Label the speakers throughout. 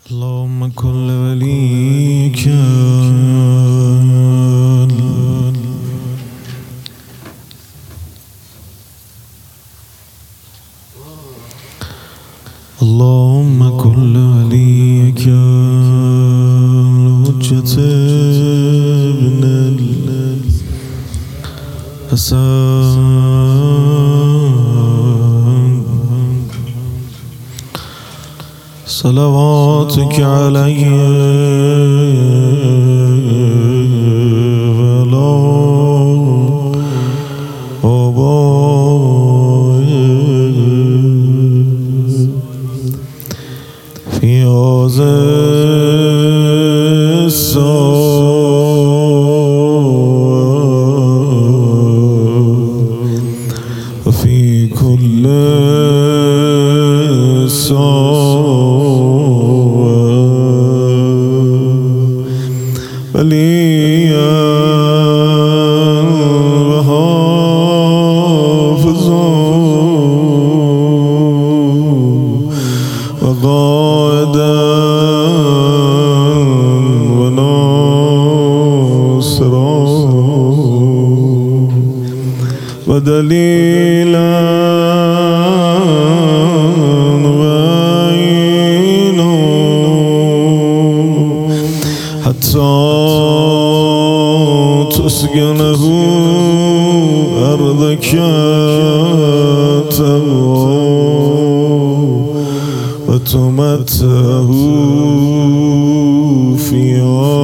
Speaker 1: اللهم كل وليك اللهم كل وليك الحجة ابن الحسن صلواتك عليه وعلى آبائه في هذا الساعة وفي كل وليا وحافظا وقائدا وناصرا ودليلا وعينا حتى تسكنه أرضك تقوى وتمتعه فيها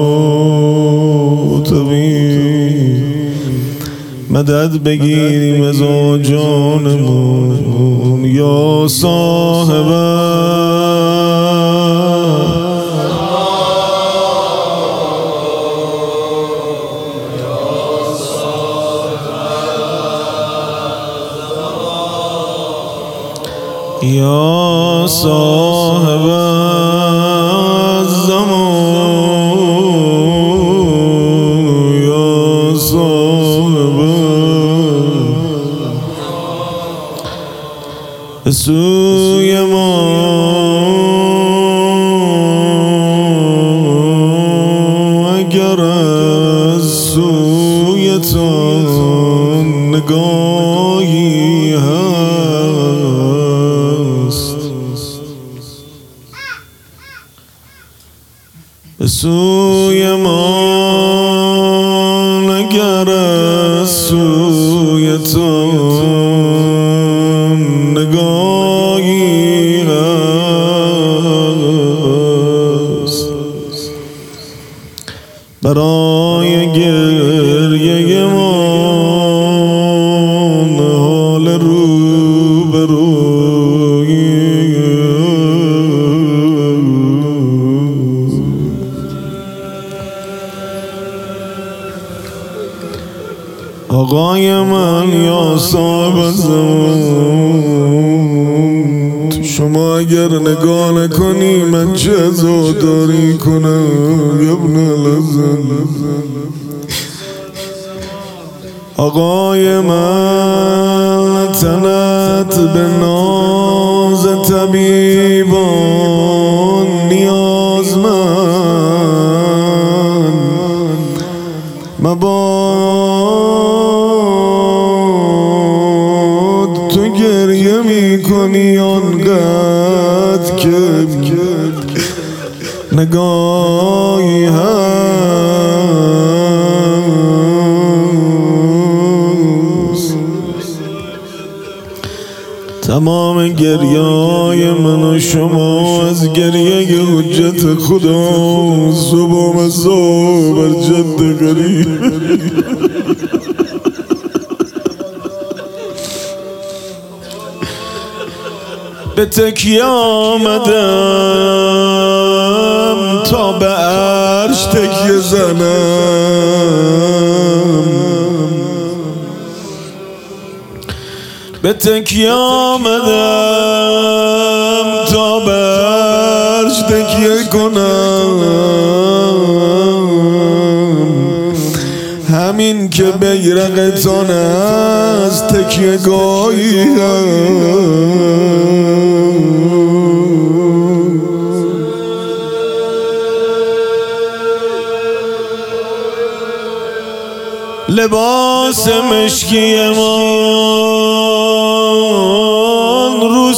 Speaker 1: وتبين مدد بگیری مزاجانمون یا صاحب یا صاحب الزمان یا صاحب سوی ما اگر از سویتان نگاهی هست به سوی ما اگر از سویتان نگاهی هست برای گریه من حال روبروی آقای من یا صاحب زمان تو شما اگر نگاه نکنی من چه عزاداری کنم ابن الحسن آقای من تنت به ناز طبیبان نیازمند مباد تو گریه میکنی آنقدر که نگاهی هست تمام گریه‌های من و شما از گریه حجت خدا صبح مسا بر جد غریب به تکیه آمدم تا به عرش تکیه زنم به تکیه آمدم تا به عرش تکیه کنم همین که بیرقتان است تکیه گاهی هست لباس مشکیمان رو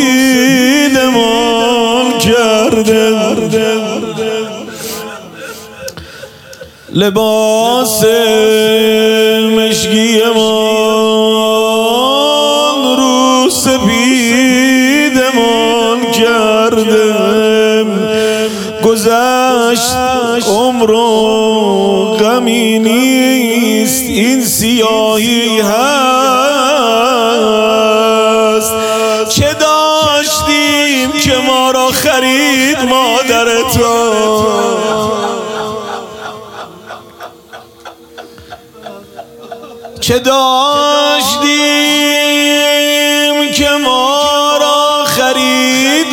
Speaker 1: سپیدمان کرده، لباس مشکیمان رو سپیدمان کرده. گذشت عمر و غمی نیست، این سیاهی هست. چه داشتیم که ما را خرید مادر تو، چه داشتیم که ما را خرید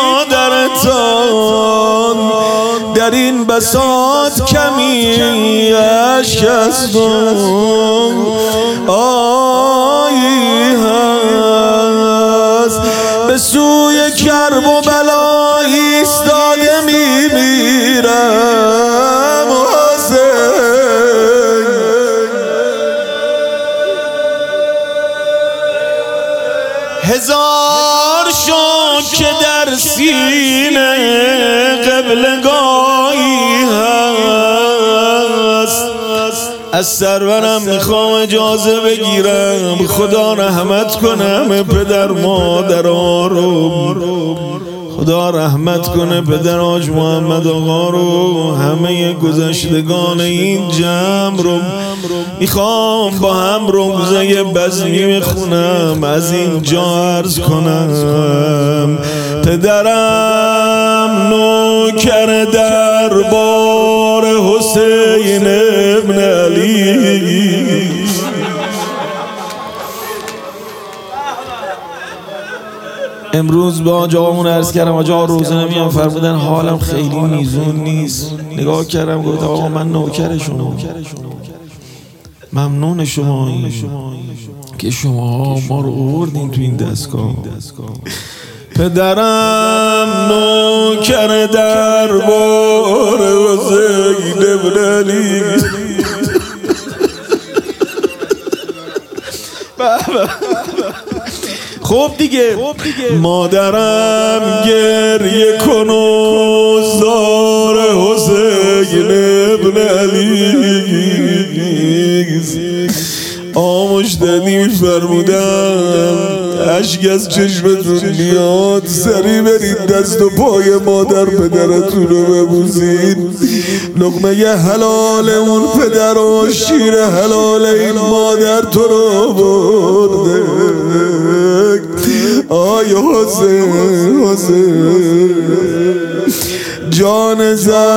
Speaker 1: مادرتان. در این بساط کمی اشک است و آیی هست، به سوی کرب و بلا ایستاده میمیرم حسین. هزار شد که در سینه قبلگاهی هست. از سرورم میخوام اجازه بگیرم، خدا رحمت کنم پدر مادرها رو، خدا رحمت کنه پدر حاج محمد آقا رو، همه گذشتگان این جمع رو. میخوام با هم روزه بزمی بخونم، از اینجا عرض کنم پدرم نوکر دربار حسین ابن علی. امروز با آقامون عرض کردم، آقا روزه نمیام، فرمودن حالم خیلی میزون نیست. نگاه کردم گفت آقا من نوکر شما، ممنون شما که شما ما رو آوردین تو این دستگاه. پدرم نوکر دربار حسین ابن علی. خب دیگه مادرم گریه کن و زار حسین ابن علی. آمشتنی میفرمودم اشک از چشمتون میاد، سری برید دست و پای مادر پدرتون رو ببوسید. لقمه حلال اون پدر و شیر حلال این مادر تو رو برده. آی حسین جان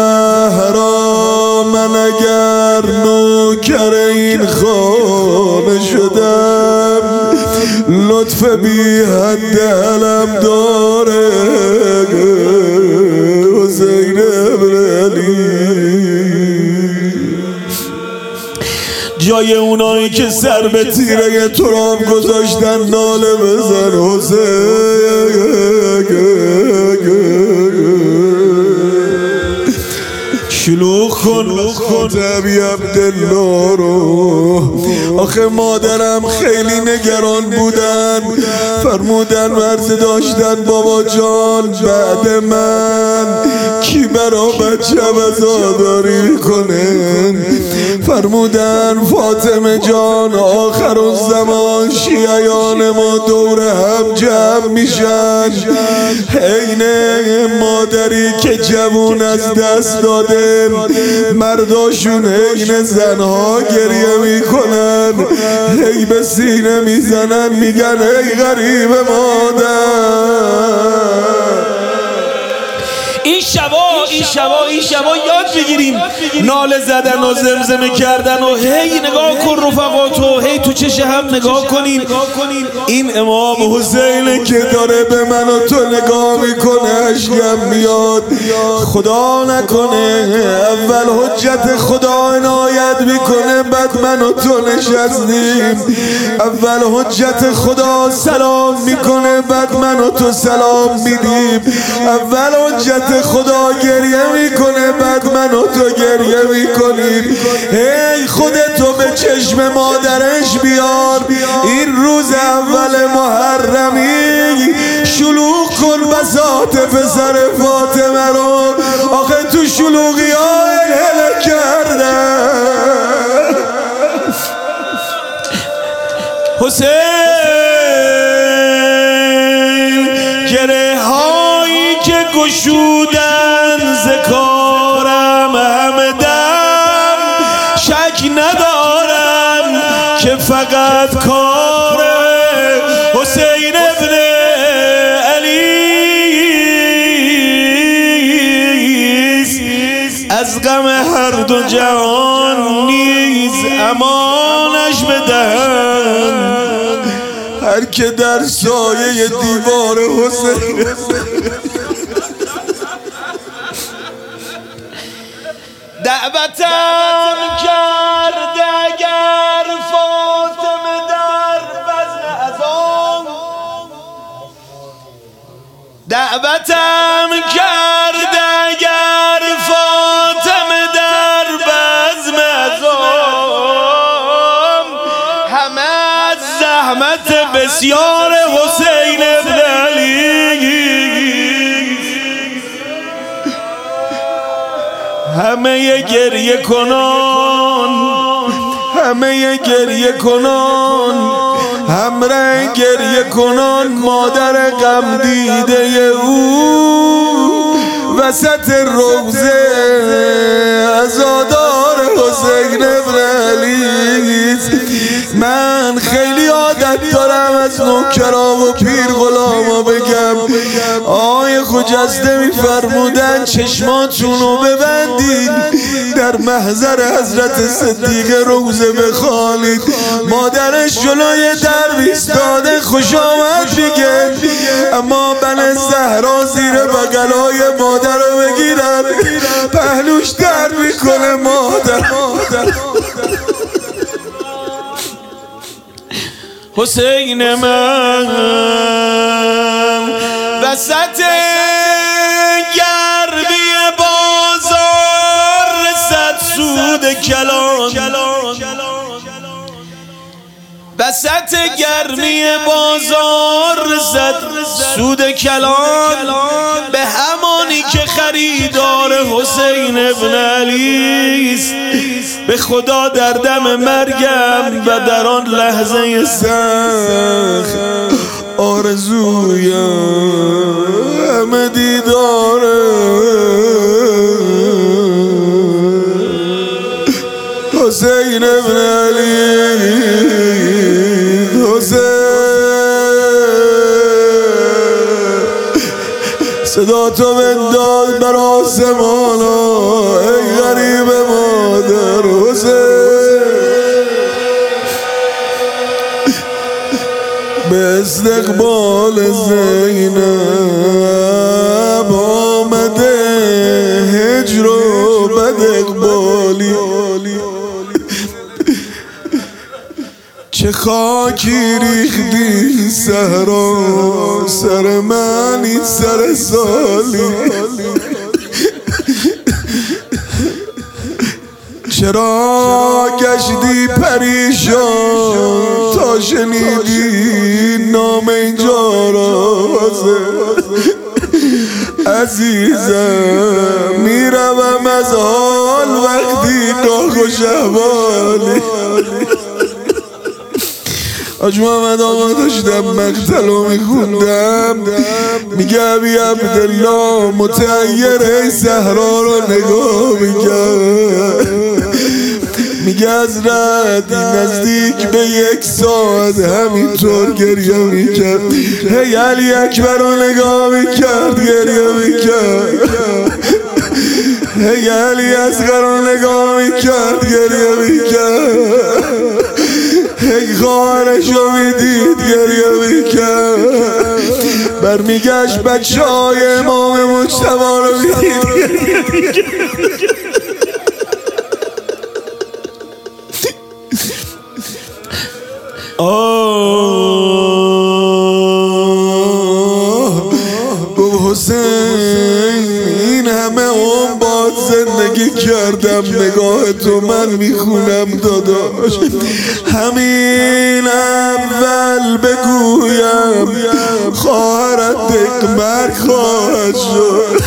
Speaker 1: زهرا، من اگر نوکر این خانه شدم لطف بی حد علم داره حسین ابن علی. جای اونایی که سر به تیره تراب گذاشتن ناله بزن حسین. شلوغ کن خاطبی عبدالله رو. آخه مادرم خیلی نگران بودن، فرمودن ورز داشتن بابا جان بعد من کی برا بچه عزاداری کنه. فرمودن فاطمه جان آخر الزمان شیعیان ما دور هم جمع میشن، عین مادری که جوون از دست داده مرداشون عین زنها گریه میکنن، هی به سینه میزنن میگن ای غریب مادر. این شبا یاد بگیریم ناله زدن و زمزمه کردن و هی نگاه کن رفقاتو، هی تو چش هم نگاه کنین. این امام حسین که داره به من و تو نگاه میکنه اشکم میاد. خدا نکنه اول حجت خدا عنایت میکنه بعد من و تو نشستیم، اول حجت خدا سلام میکنه بعد من و تو سلام میدیم، اول حجت خدا گریه میکنه بعد من و تو گریه میکنیم. هی خودت
Speaker 2: خودتو به چشم مادرش بیار. این روز اول محرمی شلوغ کن بساط پسر فاطمه رو. آخه تو شلوغی ها الهله کردن.
Speaker 1: حسین گره هایی که گشودن ذکارم همدم، شک ندارم که فقط کار حسین ابن علی از غم هر دو جهان نیز امانش بدهند.
Speaker 2: هر که در سایه دیوار حسین
Speaker 1: دعوتم کرد اگر فاطمه در بزم اذان، دعوتم کرد اگر فاطمه در بزم اذان، همه از زحمت بسیار حسین ابن علی، همه گریه کنان، همه گریه کنان، همره گریه کنان مادر غم دیده او وسط روزه عزادار حسین ابن علی. من خیلی عادت دارم از نوکرام و پیر غلاما بگم آقای خجسته میفرمودن چشماتونو ببندید در محضر حضرت صدیق روزه بخوانید. مادرش جلوی در ایستاده خوش آمد میگه، اما بن زهرا زیر بغلای مادر رو بگیرن پهلوش در میکنه مادر. حسین من وسط گرمی بازار رسد سود کلان، وسط گرمی بازار رسد سود کلان، به همانی که خریدار حسین ابن علی است. به خدا در دم مرگم و در آن لحظه سخت آرزویم دیدار حسین ابن علی. صدا تو بنداز بر آسمانا ای غریب مادر حسین. به استقبال زینب آمده هجر و بد اقبالی، چه خاکی ریختی صحرا سر من این سر سالی. چرا گشتی پریشان تا شنیدی نام اینجا را عزیزم؟ میروم از حال وقتی ناخوش احوالی. حاج محمد آقا داشتم مقتلو میخوندم میگه ابی عبدالله متعیر صحرا رو نگاه میکرد، میگه حضرت نزدیک به 1 ساعت همینطور گریه میکرد. هی علی اکبر رو نگاه میکرد گریه میکرد، هی علی اصغر رو نگاه میکرد گریه میکرد، هی خواهرش رو میدید گریه میکرد، برمیگشت بچه های امام مجتبی رو میدید گریه میکرد. گفت حسین این همه عمر باید زندگی
Speaker 2: کردم نگاه تو من میخونم داداش. همین اول بگویم خواهرت مرگ خواهد شد.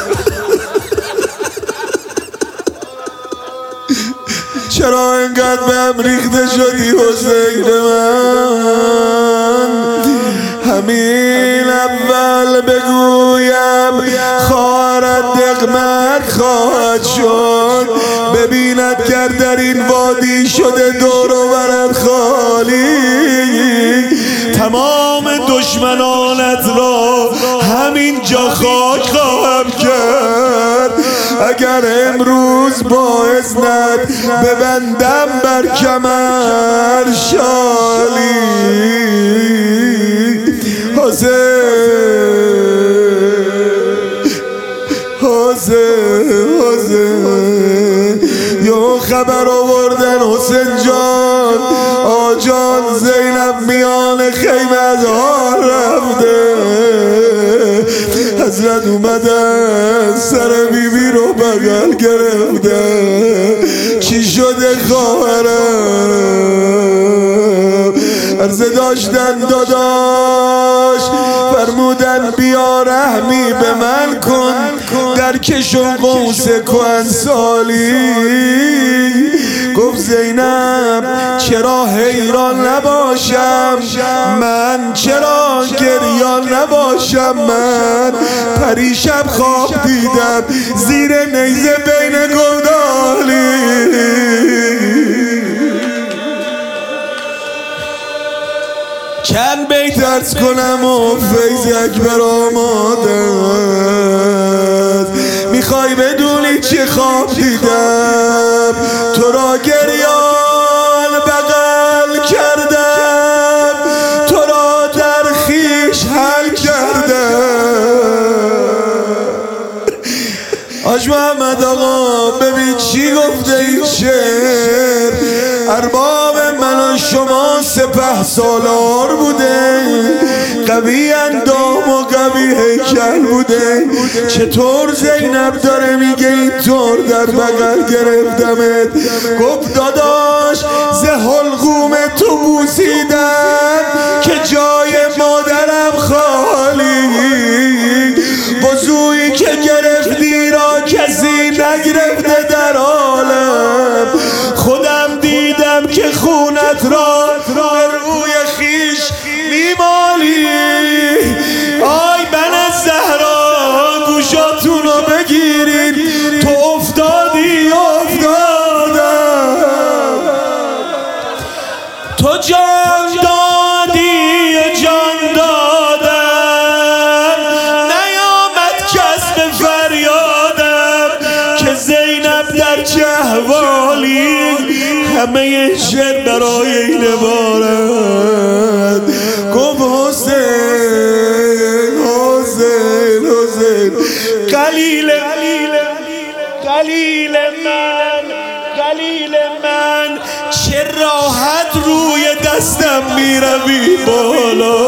Speaker 2: چرا انقدر بهم ریخته شدی حسین من؟ همین اول بگویم خواهرت مرگ خواهد شد. ببیند گر در این وادی شده دور و برت خالی،
Speaker 1: تمام دشمنانت را همین جا خاک خواهم کرد.
Speaker 2: اگر امروز با اذنت ببندم بر کمر شالی. حسین یا خبر آوردن حسین جان آجان زینب میان خیمه از حال رفته. حضرت اومدن سر بیبی رو بغل گرفته. چی شده خواهرم؟ عرضه داشتن داداش، فرمودن بیا رحمی به من کن در کشم قوس کهنسالی. گفت زینب چرا حیران نباشم من، چرا گریان نباشم من. پریشب خواب دیدم زیر نیزه بین گودالی.
Speaker 1: چند بیت
Speaker 2: عرض کنم و فیض اکبر آماده. میخوای بدونی چه خواب دیدم؟ تو را گریان بغل کردم، تو را در خیش حل کردم. حاج محمد آقا ببین چی گفته این شعر. ارباب من و شما سپه سالار بوده، قوی اندام و قوی هیکل بوده. چطور زینب داره میگه اینطور در بغل گرفتمت؟ گفت داداش ز حلقوم تو بوسیدم که جای مادرم خالی. وضویی که گرفتی را کسی نگرفته در عالم. خودم دیدم که خونت را به روی خیش میمالی. آی بن زهرا گوشاتون رو بگیرید، تو افتادی افتادم.
Speaker 1: تو جان دادی و جان دادم، نیامد کس به فریادم که زینب در جهوالی. همه شعر برای این عبارت.
Speaker 2: گفت حسین حسین حسین
Speaker 1: قلیل من چه راحت روی دستم میروی بالا.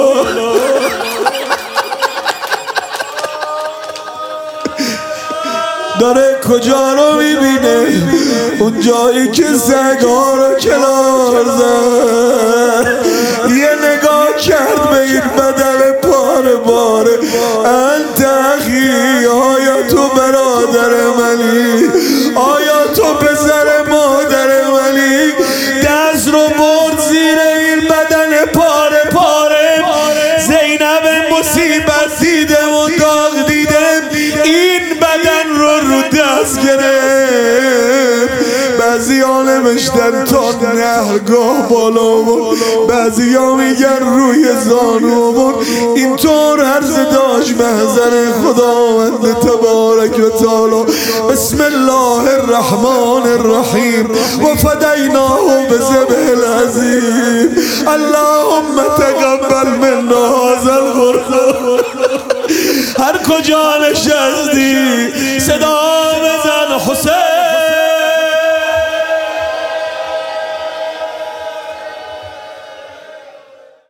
Speaker 2: داره کجا رو میبینه؟ اون جایی که سگا رو کنار زد. یه نگاه کرد به این بدن پاره باره. انت اخی، آیا تو برادر منی؟ آیا تو پسر مادر منی؟ دست رو برد زیر این بدن پاره پاره. زینب مصیبت دیده و داغ دیده این بدن رو دست گرفت. بعضی ها نوشتن تا نهرگاه بالا بود، بعضی ها میگن روی زانو بود. اینطور عرض داشت محضر خداوند تبارک و تعالی. بسم الله الرحمن الرحیم و فدیناه بذبح العظیم. اللهم تقبل منا هذا القرآن.
Speaker 1: هر کجا نشستی صدا بزن حسین.